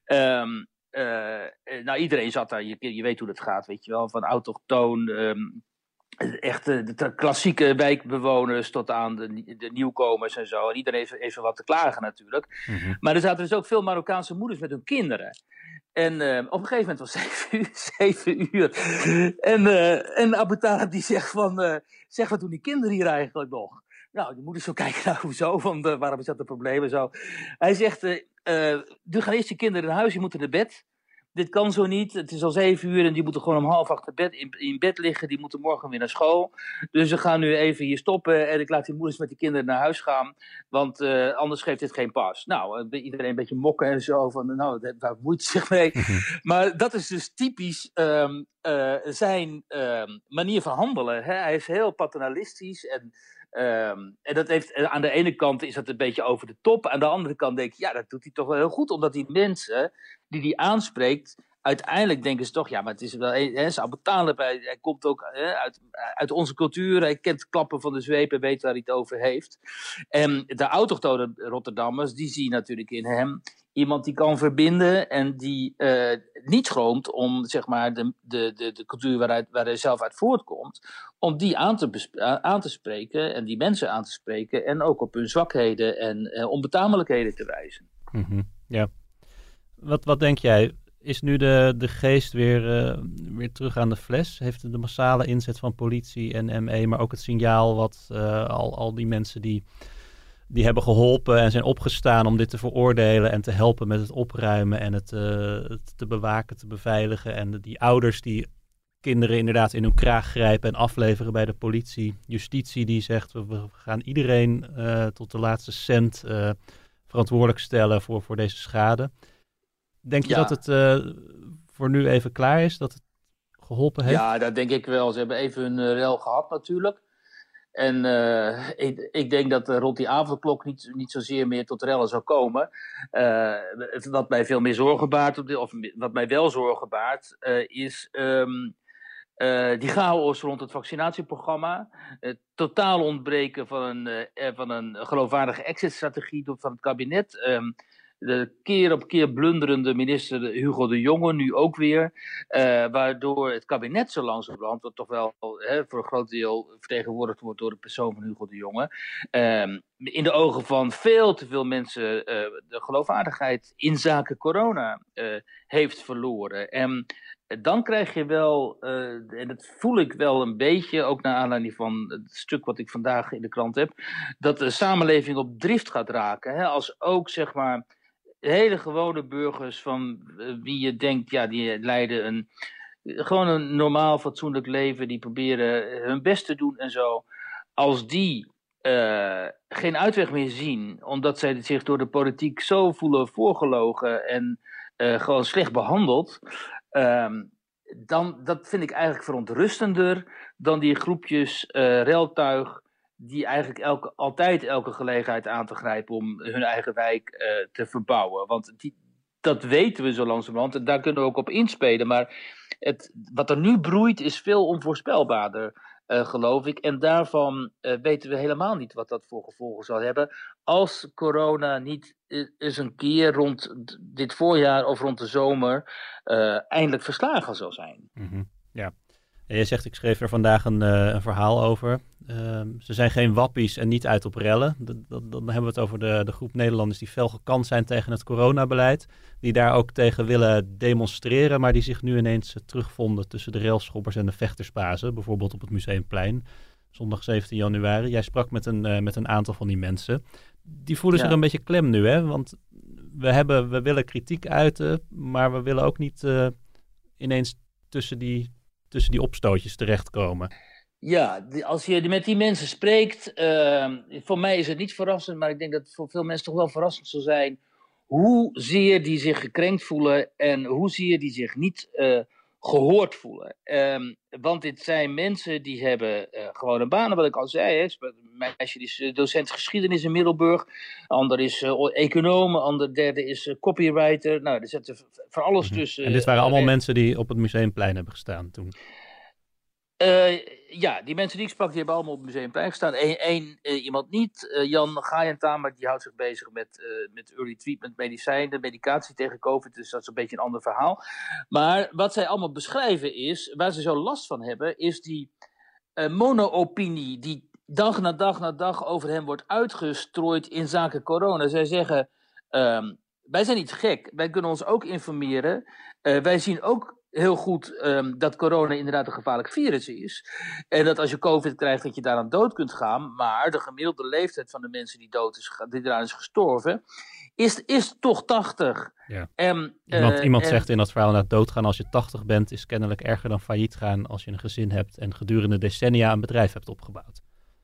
Um, uh, nou, iedereen zat daar, je, je weet hoe dat gaat, weet je wel, van autochtoon. Um, Echt de, de klassieke wijkbewoners tot aan de, de nieuwkomers en zo. En iedereen heeft even wat te klagen natuurlijk. Mm-hmm. Maar er zaten dus ook veel Marokkaanse moeders met hun kinderen. En uh, op een gegeven moment was het zeven uur. zeven uur. En, uh, en Abu Talib die zegt van, uh, zeg, wat doen die kinderen hier eigenlijk nog? Nou, de moeder zo kijken, nou, hoezo? Want uh, waarom is dat een probleem en zo? Hij zegt, uh, uh, nu gaan eerst je kinderen in huis, je moet naar bed. Dit kan zo niet, het is al zeven uur en die moeten gewoon om half acht in bed, in, in bed liggen. Die moeten morgen weer naar school. Dus we gaan nu even hier stoppen en ik laat die moeders met die kinderen naar huis gaan. Want uh, anders geeft dit geen pas. Nou, uh, iedereen een beetje mokken en zo van, nou, daar bemoeit zich mee. Maar dat is dus typisch um, uh, zijn um, manier van handelen. Hè? Hij is heel paternalistisch en... Um, en dat heeft, aan de ene kant is dat een beetje over de top. Aan de andere kant denk ik, ja, dat doet hij toch wel heel goed. Omdat die mensen die hij aanspreekt, uiteindelijk denken ze toch, ja, maar het is wel, hij is Abu Talib, hij, hij komt ook hè, uit, uit onze cultuur. Hij kent klappen van de zweep en weet waar hij het over heeft. En de autochtone Rotterdammers, die zien natuurlijk in hem iemand die kan verbinden en die uh, niet schroomt om, zeg maar, de, de, de, de cultuur waaruit, waar hij zelf uit voortkomt, om die aan te, besp- aan te spreken en die mensen aan te spreken en ook op hun zwakheden en uh, onbetamelijkheden te wijzen. Mm-hmm. Ja. Wat, wat denk jij? Is nu de, de geest weer, uh, weer terug aan de fles? Heeft de massale inzet van politie en M E, maar ook het signaal wat uh, al, al die mensen die... die hebben geholpen en zijn opgestaan om dit te veroordelen en te helpen met het opruimen en het, uh, het te bewaken, te beveiligen. En de, die ouders die kinderen inderdaad in hun kraag grijpen en afleveren bij de politie. Justitie die zegt, we, we gaan iedereen uh, tot de laatste cent uh, verantwoordelijk stellen voor, voor deze schade. Denk je ja. dat het uh, voor nu even klaar is, dat het geholpen heeft? Ja, dat denk ik wel. Ze hebben even hun uh, rel gehad natuurlijk. En uh, ik, ik denk dat uh, rond die avondklok niet, niet zozeer meer tot rellen zou komen. Uh, wat mij veel meer zorgen baart, of wat mij wel zorgen baart, uh, is um, uh, die chaos rond het vaccinatieprogramma. Het totaal ontbreken van een, uh, van een geloofwaardige exit-strategie van het kabinet. Um, De keer op keer blunderende minister Hugo de Jonge, nu ook weer. Uh, waardoor het kabinet zo langzamerhand, wat toch wel hè, voor een groot deel vertegenwoordigd wordt door de persoon van Hugo de Jonge. Uh, in de ogen van veel te veel mensen uh, de geloofwaardigheid in zaken corona uh, heeft verloren. En dan krijg je wel, uh, en dat voel ik wel een beetje, ook naar aanleiding van het stuk wat ik vandaag in de krant heb, dat de samenleving op drift gaat raken. Hè, als ook, zeg maar, hele gewone burgers van uh, wie je denkt, ja, die leiden een, gewoon een normaal, fatsoenlijk leven, die proberen hun best te doen en zo. Als die uh, geen uitweg meer zien, omdat zij zich door de politiek zo voelen voorgelogen en uh, gewoon slecht behandeld, um, dan dat vind ik eigenlijk verontrustender dan die groepjes uh, reltuig die eigenlijk elke, altijd elke gelegenheid aan te grijpen om hun eigen wijk uh, te verbouwen. Want die, dat weten we zo langzamerhand en daar kunnen we ook op inspelen. Maar het, wat er nu broeit is veel onvoorspelbaarder, uh, geloof ik. En daarvan uh, weten we helemaal niet wat dat voor gevolgen zal hebben als corona niet eens een keer rond dit voorjaar of rond de zomer uh, eindelijk verslagen zal zijn. Mm-hmm. Ja. En je zegt, ik schreef er vandaag een, uh, een verhaal over. Uh, ze zijn geen wappies en niet uit op rellen. Dan, dan, dan hebben we het over de, de groep Nederlanders die fel gekant zijn tegen het coronabeleid. Die daar ook tegen willen demonstreren, maar die zich nu ineens uh, terugvonden tussen de railschoppers en de vechtersbazen. Bijvoorbeeld op het Museumplein, zondag zeventien januari. Jij sprak met een, uh, met een aantal van die mensen. Die voelen zich ja. een beetje klem nu, hè? Want we, hebben, we willen kritiek uiten, maar we willen ook niet uh, ineens tussen die, tussen die opstootjes terechtkomen. Ja, als je met die mensen spreekt, uh, voor mij is het niet verrassend, maar ik denk dat het voor veel mensen toch wel verrassend zal zijn hoezeer die zich gekrenkt voelen en hoezeer die zich niet uh, gehoord voelen. Um, want dit zijn mensen die hebben uh, gewoon een baan, wat ik al zei. Hè. Mijn meisje is docent geschiedenis in Middelburg, ander is uh, econoom, ander derde is uh, copywriter. Nou, er zit van alles mm-hmm. tussen. En dit waren uh, allemaal uh, mensen die op het Museumplein hebben gestaan toen? Uh, ja, die mensen die ik sprak, die hebben allemaal op het Museumplein gestaan. Eén één uh, iemand niet, uh, Jan Gajentamer, die houdt zich bezig met, uh, met early treatment medicijnen, medicatie tegen COVID, dus dat is een beetje een ander verhaal. Maar wat zij allemaal beschrijven is, waar ze zo last van hebben, is die uh, mono-opinie die dag na dag na dag over hem wordt uitgestrooid in zaken corona. Zij zeggen, um, wij zijn niet gek, wij kunnen ons ook informeren, uh, wij zien ook heel goed um, dat corona inderdaad een gevaarlijk virus is. En dat als je COVID krijgt, dat je daaraan dood kunt gaan. Maar de gemiddelde leeftijd van de mensen die dood is, die eraan is gestorven, is, is toch tachtig. Ja. En, iemand uh, iemand en, zegt in dat verhaal dat doodgaan als je tachtig bent, is kennelijk erger dan failliet gaan als je een gezin hebt en gedurende decennia een bedrijf hebt opgebouwd.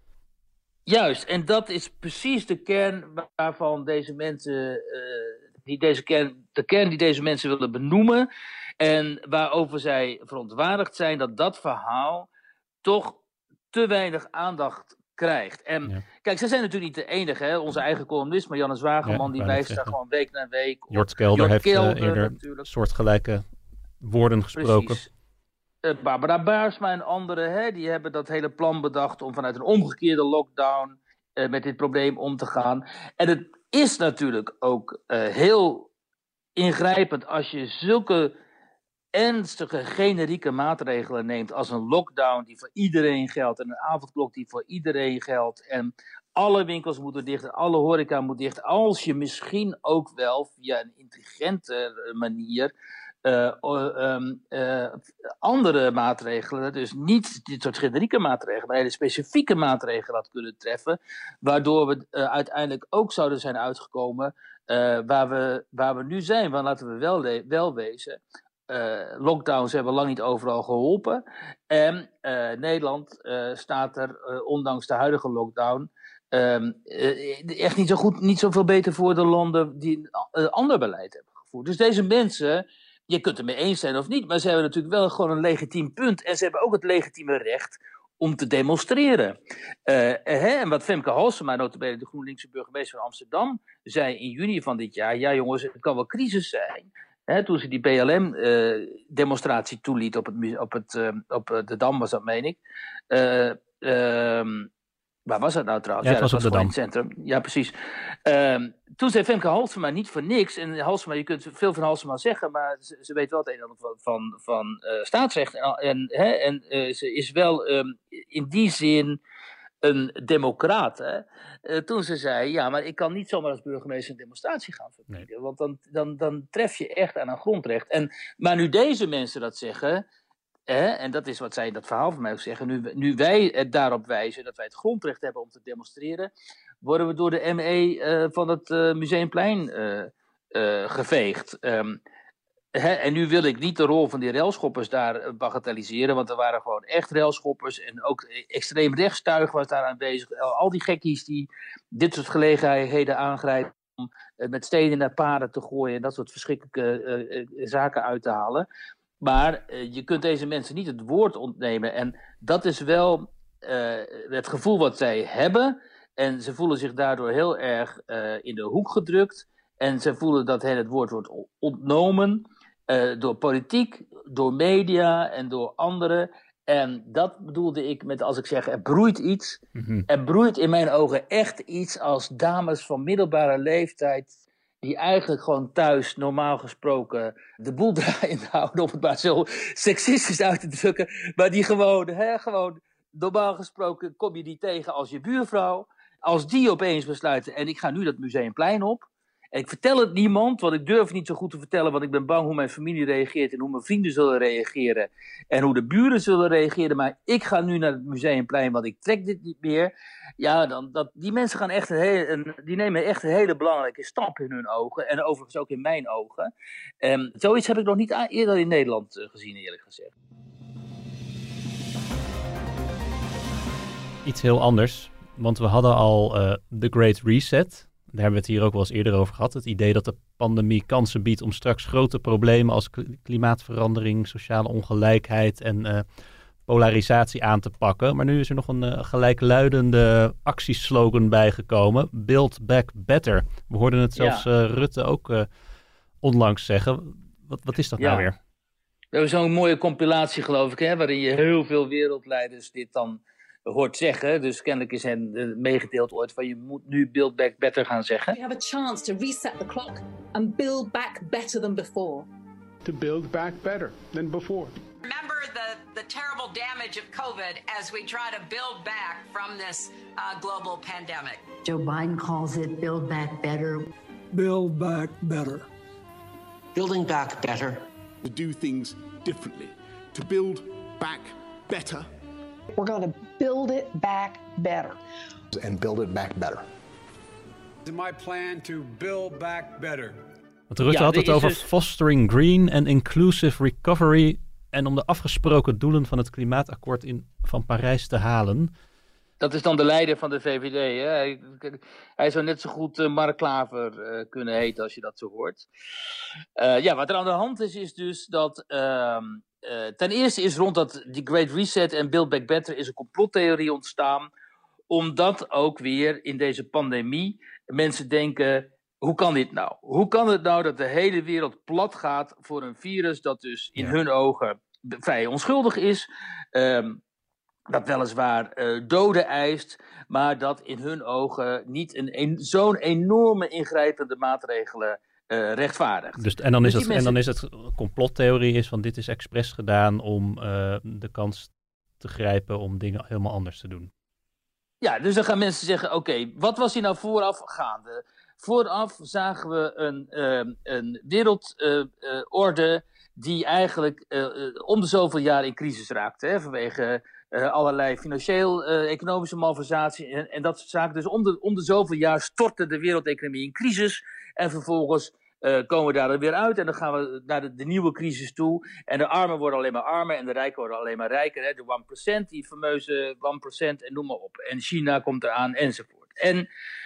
Juist, en dat is precies de kern waarvan deze mensen, uh, die deze kern, de kern die deze mensen willen benoemen. En waarover zij verontwaardigd zijn dat dat verhaal toch te weinig aandacht krijgt. En ja. Kijk, zij zijn natuurlijk niet de enige. Hè? Onze eigen columnist, Marianne Zwageman, ja, die wijst daar gewoon week na week op. Jort Kelder Jort heeft Kelder, uh, eerder natuurlijk. soortgelijke woorden gesproken. Precies. Uh, Barbara Baarsma en anderen, hè, die hebben dat hele plan bedacht om vanuit een omgekeerde lockdown uh, met dit probleem om te gaan. En het is natuurlijk ook uh, heel ingrijpend als je zulke ernstige generieke maatregelen neemt als een lockdown die voor iedereen geldt en een avondklok die voor iedereen geldt en alle winkels moeten dicht en alle horeca moet dicht, als je misschien ook wel via een intelligente manier uh, uh, um, uh, andere maatregelen, dus niet dit soort generieke maatregelen, maar hele specifieke maatregelen had kunnen treffen, waardoor we uh, uiteindelijk ook zouden zijn uitgekomen uh, waar, we, waar we nu zijn. Want laten we wel, le- wel wezen, Uh, lockdowns hebben lang niet overal geholpen. En uh, Nederland uh, staat er, uh, ondanks de huidige lockdown, um, uh, echt niet zo goed, niet zoveel beter voor de landen die een uh, ander beleid hebben gevoerd. Dus deze mensen, je kunt het mee eens zijn of niet, maar ze hebben natuurlijk wel gewoon een legitiem punt. En ze hebben ook het legitieme recht om te demonstreren. Uh, hè, en wat Femke Halsema, nota bene de GroenLinkse burgemeester van Amsterdam, zei in juni van dit jaar, ja jongens, het kan wel crisis zijn. He, toen ze die B L M-demonstratie uh, toeliet op, het, op, het, uh, op de Dam, was dat, meen ik. Uh, uh, waar was dat nou trouwens? Ja, ja dat was op de Dam. In het centrum. Ja, precies. Uh, toen zei Femke Halsema niet voor niks. En Halsema, je kunt veel van Halsema zeggen, maar ze, ze weet wel het een en ander van, van, van uh, staatsrecht. En, en, hè, en uh, ze is wel um, in die zin een democraat, hè? Uh, toen ze zei, ja, maar ik kan niet zomaar als burgemeester een demonstratie gaan verbieden, nee. Want dan, dan, dan tref je echt aan een grondrecht. En, maar nu deze mensen dat zeggen, hè, en dat is wat zij in dat verhaal van mij ook zeggen, nu, nu wij het daarop wijzen dat wij het grondrecht hebben om te demonstreren, worden we door de M E uh, van het uh, Museumplein uh, uh, geveegd. Um, He, en nu wil ik niet de rol van die railschoppers daar bagatelliseren, want er waren gewoon echt railschoppers en ook extreem rechtstuig was daar aanwezig. Al die gekkies die dit soort gelegenheden aangrijpen om met stenen naar paarden te gooien en dat soort verschrikkelijke uh, uh, zaken uit te halen. Maar uh, je kunt deze mensen niet het woord ontnemen en dat is wel uh, het gevoel wat zij hebben en ze voelen zich daardoor heel erg uh, in de hoek gedrukt en ze voelen dat hen het woord wordt ontnomen. Uh, door politiek, door media en door anderen. En dat bedoelde ik met als ik zeg, er broeit iets. Mm-hmm. Er broeit in mijn ogen echt iets als dames van middelbare leeftijd die eigenlijk gewoon thuis normaal gesproken de boel draaiend houden, om het maar zo seksistisch uit te drukken. Maar die gewoon, hè, gewoon normaal gesproken kom je die tegen als je buurvrouw. Als die opeens besluiten, en ik ga nu dat Museumplein op. En ik vertel het niemand, want ik durf niet zo goed te vertellen, want ik ben bang hoe mijn familie reageert en hoe mijn vrienden zullen reageren en hoe de buren zullen reageren. Maar ik ga nu naar het Museumplein, want ik trek dit niet meer. Ja, dan, dat, die mensen gaan echt een hele, een, die nemen echt een hele belangrijke stap in hun ogen en overigens ook in mijn ogen. Um, zoiets heb ik nog niet eerder in Nederland uh, gezien, eerlijk gezegd. Iets heel anders, want we hadden al uh, The Great Reset. Daar hebben we het hier ook wel eens eerder over gehad. Het idee dat de pandemie kansen biedt om straks grote problemen als klimaatverandering, sociale ongelijkheid en uh, polarisatie aan te pakken. Maar nu is er nog een uh, gelijkluidende actieslogan bijgekomen. Build Back Better. We hoorden het zelfs ja. uh, Rutte ook uh, onlangs zeggen. Wat, wat is dat ja. nou weer? We hebben zo'n mooie compilatie, geloof ik, hè, waarin je heel veel wereldleiders dit dan hoort zeggen. Dus kennelijk is hen uh, meegedeeld ooit van je moet nu Build Back Better gaan zeggen. We have a chance to reset the clock and build back better than before. To build back better than before. Remember the, the terrible damage of COVID as we try to build back from this uh, global pandemic. Joe Biden calls it build back better. Build back better. Building back better. To do things differently. To build back better. We're going to build it back better. And build it back better. It's my plan to build back better. Want Rutte ja, had het over dus fostering green and inclusive recovery en om de afgesproken doelen van het klimaatakkoord in, van Parijs te halen. Dat is dan de leider van de V V D. Hè? Hij, hij zou net zo goed uh, Mark Klaver uh, kunnen heten als je dat zo hoort. Uh, ja, wat er aan de hand is, is dus dat Uh, Uh, ten eerste is rond dat die Great Reset en Build Back Better is een complottheorie ontstaan, omdat ook weer in deze pandemie mensen denken, hoe kan dit nou? Hoe kan het nou dat de hele wereld plat gaat voor een virus dat dus in ja. hun ogen vrij onschuldig is, um, dat weliswaar uh, doden eist, maar dat in hun ogen niet een, een, zo'n enorme ingrijpende maatregelen Uh, rechtvaardig. Dus, en, dan is dus het, mensen... en dan is het complottheorie is van dit is expres gedaan om uh, de kans te grijpen om dingen helemaal anders te doen. Ja, dus dan gaan mensen zeggen, oké, okay, wat was hier nou vooraf gaande? Vooraf zagen we een, uh, een wereldorde uh, uh, die eigenlijk uh, uh, om de zoveel jaar in crisis raakte, hè, vanwege uh, allerlei financieel-economische uh, malversatie en, en dat soort zaken. Dus om de, om de zoveel jaar stortte de wereldeconomie in crisis en vervolgens Uh, komen we daar weer uit en dan gaan we naar de, de nieuwe crisis toe. En de armen worden alleen maar armer en de rijken worden alleen maar rijker. Hè? De one percent, die fameuze one percent en noem maar op. En China komt eraan enzovoort. En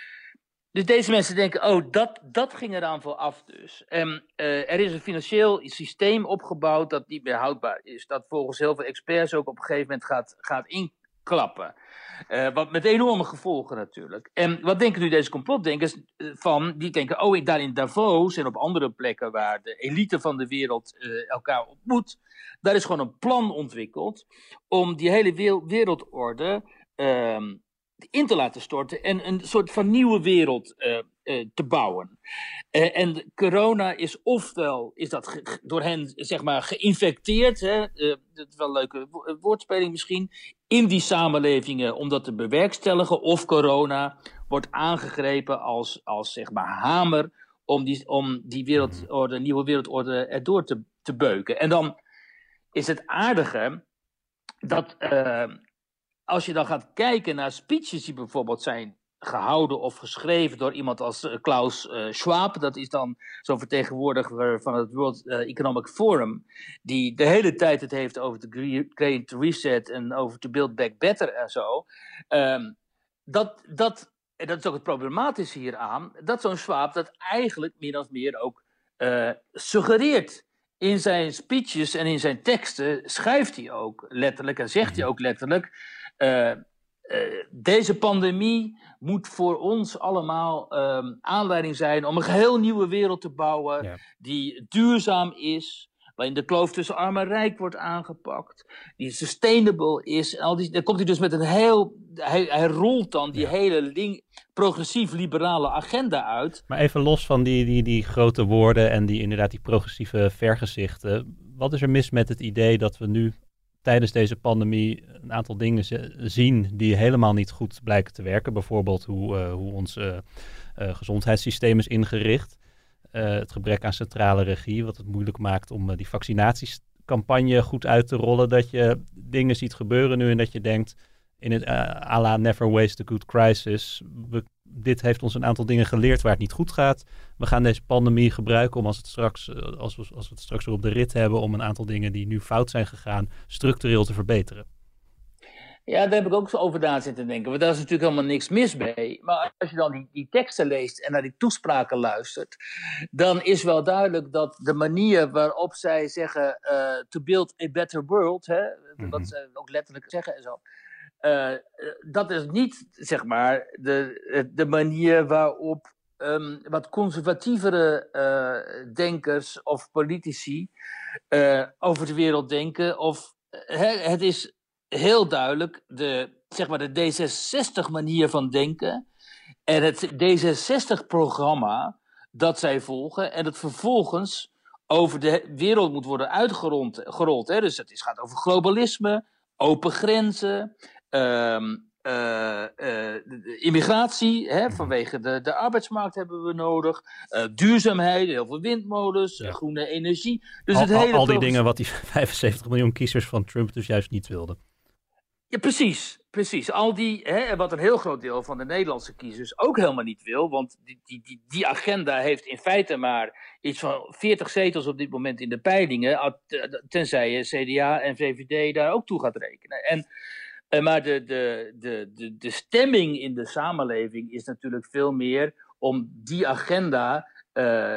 dus deze mensen denken, oh, dat, dat ging eraan vooraf dus. En uh, er is een financieel systeem opgebouwd dat niet meer houdbaar is. Dat volgens heel veel experts ook op een gegeven moment gaat, gaat inklappen. Uh, wat met enorme gevolgen natuurlijk. En wat denken nu deze complotdenkers van? Die denken, oh, daar in Davos en op andere plekken waar de elite van de wereld uh, elkaar ontmoet, daar is gewoon een plan ontwikkeld om die hele wereldorde uh, in te laten storten en een soort van nieuwe wereld uh, uh, te bouwen. Uh, en corona is ofwel is dat ge- door hen zeg maar geïnfecteerd, hè, uh, dat is wel een leuke wo- woordspeling misschien, in die samenlevingen om dat te bewerkstelligen, of corona wordt aangegrepen als, als zeg maar hamer om die, om die wereldorde, nieuwe wereldorde erdoor te, te beuken. En dan is het aardige dat Uh, als je dan gaat kijken naar speeches die bijvoorbeeld zijn gehouden of geschreven door iemand als uh, Klaus uh, Schwab, dat is dan zo'n vertegenwoordiger van het World uh, Economic Forum, die de hele tijd het heeft over de Great Reset en over to Build Back Better en zo. Um, dat, dat, en dat is ook het problematische hieraan, dat zo'n Schwab dat eigenlijk min of meer ook uh, suggereert. In zijn speeches en in zijn teksten schrijft hij ook letterlijk en zegt hij ook letterlijk, Uh, uh, deze pandemie moet voor ons allemaal um, aanleiding zijn om een geheel nieuwe wereld te bouwen, ja, die duurzaam is, waarin de kloof tussen arm en rijk wordt aangepakt, die sustainable is. En al die, dan komt hij dus met een heel, hij, hij rolt dan die ja. hele link, progressief-liberale agenda uit. Maar even los van die, die, die grote woorden en die inderdaad die progressieve vergezichten, wat is er mis met het idee dat we nu tijdens deze pandemie een aantal dingen z- zien die helemaal niet goed blijken te werken. Bijvoorbeeld hoe, uh, hoe ons uh, uh, gezondheidssysteem is ingericht. Uh, het gebrek aan centrale regie, wat het moeilijk maakt om uh, die vaccinatiecampagne goed uit te rollen. Dat je dingen ziet gebeuren nu en dat je denkt, in het uh, à la never waste a good crisis. We, dit heeft ons een aantal dingen geleerd waar het niet goed gaat. We gaan deze pandemie gebruiken om als, het straks, uh, als, we, als we het straks weer op de rit hebben, om een aantal dingen die nu fout zijn gegaan, structureel te verbeteren. Ja, daar heb ik ook zo over na zitten denken. Want daar is natuurlijk helemaal niks mis mee. Maar als je dan die, die teksten leest en naar die toespraken luistert, dan is wel duidelijk dat de manier waarop zij zeggen uh, to build a better world, hè, mm-hmm. wat ze ook letterlijk zeggen en zo, uh, dat is niet, zeg maar, de, de manier waarop um, wat conservatievere uh, denkers of politici uh, over de wereld denken. Of hè, het is heel duidelijk de, zeg maar, de D zesenzestig manier van denken en het D zesenzestig-programma dat zij volgen en dat vervolgens over de wereld moet worden uitgerold. Gerold, hè? Dus het is, gaat over globalisme, open grenzen, um, uh, uh, immigratie, hè? Vanwege de, de arbeidsmarkt hebben we nodig, uh, duurzaamheid, heel veel windmolens, ja. groene energie. Dus al, het hele al, al die dingen wat die vijfenzeventig miljoen kiezers van Trump dus juist niet wilden. Ja, precies. Precies. Al die, hè, wat een heel groot deel van de Nederlandse kiezers ook helemaal niet wil. Want die, die, die, die agenda heeft in feite maar iets van veertig zetels op dit moment in de peilingen. Tenzij je C D A en V V D daar ook toe gaat rekenen. En, maar de, de, de, de, de stemming in de samenleving is natuurlijk veel meer om die agenda uh,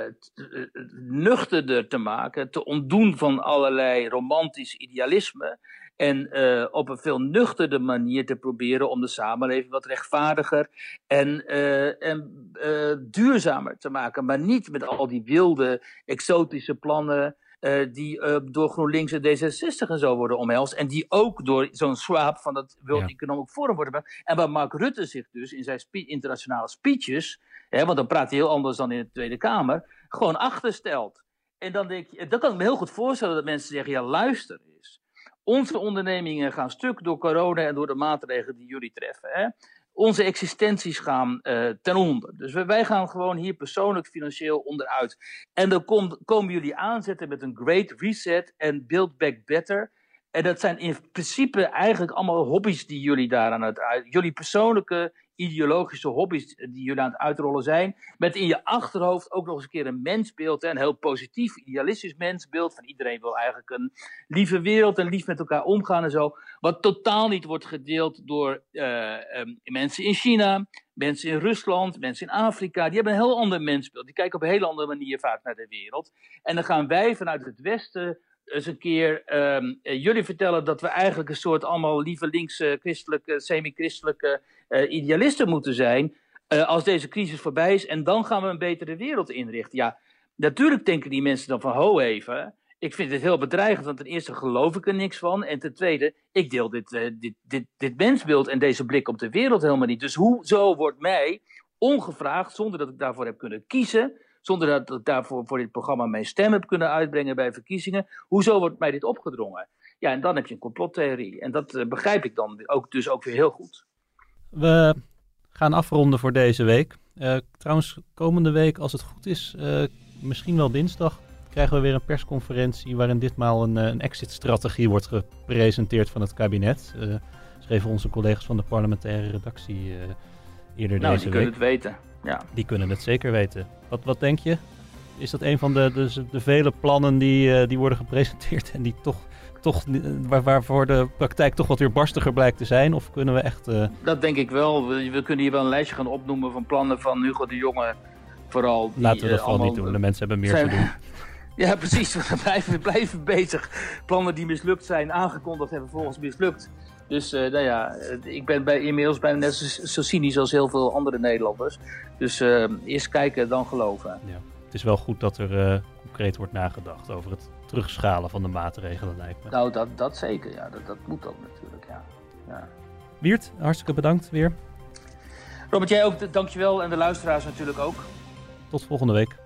nuchterder te maken. Te ontdoen van allerlei romantisch idealisme. En uh, op een veel nuchterder manier te proberen om de samenleving wat rechtvaardiger en, uh, en uh, duurzamer te maken. Maar niet met al die wilde, exotische plannen uh, die uh, door GroenLinks en D zesenzestig en zo worden omhelst. En die ook door zo'n Schwab van het World ja. Economic Forum worden gemaakt. En waar Mark Rutte zich dus in zijn spe- internationale speeches, hè, want dan praat hij heel anders dan in de Tweede Kamer, gewoon achterstelt. En dan denk je, dan kan ik me heel goed voorstellen dat mensen zeggen, ja luister eens. Onze ondernemingen gaan stuk door corona en door de maatregelen die jullie treffen. Hè? Onze existenties gaan uh, ten onder. Dus wij gaan gewoon hier persoonlijk financieel onderuit. En dan kom, komen jullie aanzetten met een great reset en build back better. En dat zijn in principe eigenlijk allemaal hobby's die jullie daar aan het uit... Jullie persoonlijke ideologische hobby's die jullie aan het uitrollen zijn. Met in je achterhoofd ook nog eens een keer een mensbeeld. Hè, een heel positief, idealistisch mensbeeld. Van iedereen wil eigenlijk een lieve wereld en lief met elkaar omgaan en zo. Wat totaal niet wordt gedeeld door uh, um, mensen in China, mensen in Rusland, mensen in Afrika. Die hebben een heel ander mensbeeld. Die kijken op een hele andere manier vaak naar de wereld. En dan gaan wij vanuit het Westen eens een keer um, uh, jullie vertellen dat we eigenlijk een soort allemaal lieve linkse, christelijke, semi-christelijke uh, idealisten moeten zijn. Uh, als deze crisis voorbij is. En dan gaan we een betere wereld inrichten. Ja, natuurlijk denken die mensen dan van ho even. Ik vind het heel bedreigend, want ten eerste geloof ik er niks van. En ten tweede, ik deel dit, uh, dit, dit, dit mensbeeld en deze blik op de wereld helemaal niet. Dus hoezo wordt mij ongevraagd, zonder dat ik daarvoor heb kunnen kiezen, zonder dat ik daarvoor voor dit programma mijn stem heb kunnen uitbrengen bij verkiezingen, hoezo wordt mij dit opgedrongen? Ja, en dan heb je een complottheorie. En dat uh, begrijp ik dan ook, dus ook weer heel goed. We gaan afronden voor deze week. Uh, trouwens, komende week, als het goed is, uh, misschien wel dinsdag, krijgen we weer een persconferentie waarin ditmaal een, een exit-strategie wordt gepresenteerd van het kabinet. Uh, schreven onze collega's van de parlementaire redactie uh, eerder nou, deze week. Nou, die kunnen het weten. Ja. Die kunnen het zeker weten. Wat, wat denk je? Is dat een van de, de, de vele plannen die, uh, die worden gepresenteerd en die toch, toch waar, waarvoor de praktijk toch wat weer barstiger blijkt te zijn? Of kunnen we echt... Uh... Dat denk ik wel. We, we kunnen hier wel een lijstje gaan opnoemen van plannen van Hugo de Jonge. Vooral die, Laten we dat uh, vooral niet doen. De mensen hebben meer zijn... te doen. Ja, precies. We blijven, blijven bezig. Plannen die mislukt zijn, aangekondigd en vervolgens mislukt. Dus uh, nou ja, ik ben bij, inmiddels bijna net zo, zo cynisch als heel veel andere Nederlanders. Dus uh, eerst kijken, dan geloven. Ja. Het is wel goed dat er uh, concreet wordt nagedacht over het terugschalen van de maatregelen, lijkt me. Nou, dat, dat zeker. Ja. Dat, dat moet ook natuurlijk, ja. ja. Wiert, hartstikke bedankt weer. Robert, jij ook, dankjewel. En de luisteraars natuurlijk ook. Tot volgende week.